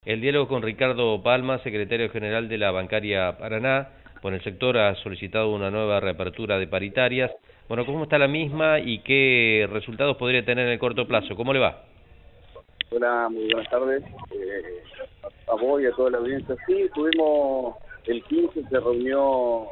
El diálogo con Ricardo Palma, secretario general de la Bancaria Paraná. Bueno, el sector ha solicitado una nueva reapertura de paritarias. Bueno, ¿cómo está la misma y qué resultados podría tener en el corto plazo? ¿Cómo le va? Hola, muy buenas tardes. A vos y a toda la audiencia. Sí, tuvimos el 15, se reunió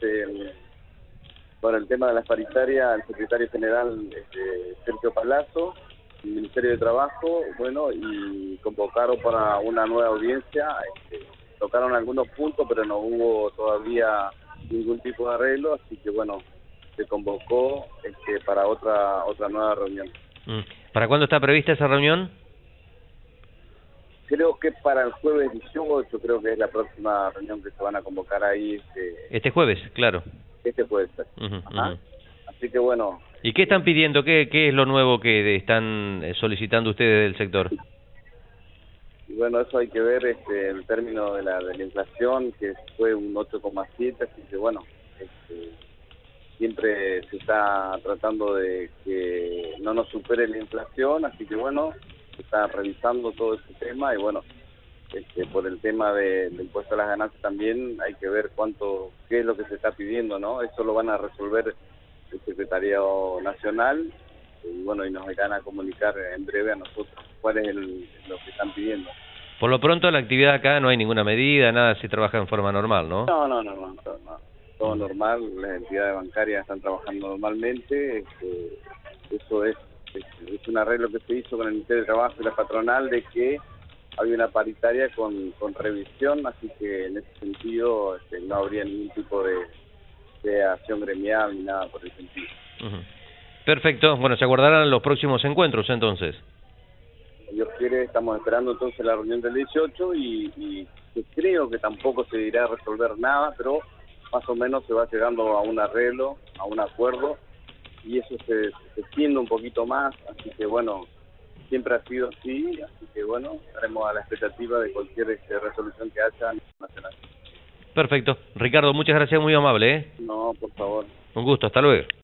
para el tema de las paritarias el secretario general Sergio Palazzo, el Ministerio de Trabajo, bueno, y convocaron para una nueva audiencia. Tocaron algunos puntos, pero no hubo todavía ningún tipo de arreglo, así que bueno, se convocó para otra nueva reunión. ¿Para cuándo está prevista esa reunión? Creo que para el jueves 18, creo que es la próxima reunión que se van a convocar ahí. Este jueves, claro. Este puede ser. Así que bueno. ¿Y qué están pidiendo? ¿Qué es lo nuevo que están solicitando ustedes del sector? Y bueno, eso hay que ver el término de la inflación, que fue un 8,7, así que bueno, siempre se está tratando de que no nos supere la inflación, así que bueno, se está revisando todo ese tema y bueno, por el tema del impuesto a las ganancias también hay que ver qué es lo que se está pidiendo, ¿no? Eso lo van a resolver el Secretariado Nacional y bueno, y nos van a comunicar en breve a nosotros cuál es lo que están pidiendo. Por lo pronto, la actividad acá no hay ninguna medida, nada, se trabaja en forma normal, ¿no? No, todo normal, las entidades bancarias están trabajando normalmente, eso es un arreglo que se hizo con el Ministerio de Trabajo y la patronal de que había una paritaria con revisión, así que en ese sentido no habría ningún tipo de acción gremial ni nada por el sentido. Perfecto, bueno, se aguardarán los próximos encuentros entonces. Dios quiere, estamos esperando entonces la reunión del 18 y creo que tampoco se irá a resolver nada, pero más o menos se va llegando a un arreglo, a un acuerdo, y eso se extiende un poquito más, así que bueno, siempre ha sido así, así que bueno, estaremos a la expectativa de cualquier resolución que haya a nivel nacional. Perfecto. Ricardo, muchas gracias, muy amable, ¿eh? No, por favor. Un gusto, hasta luego.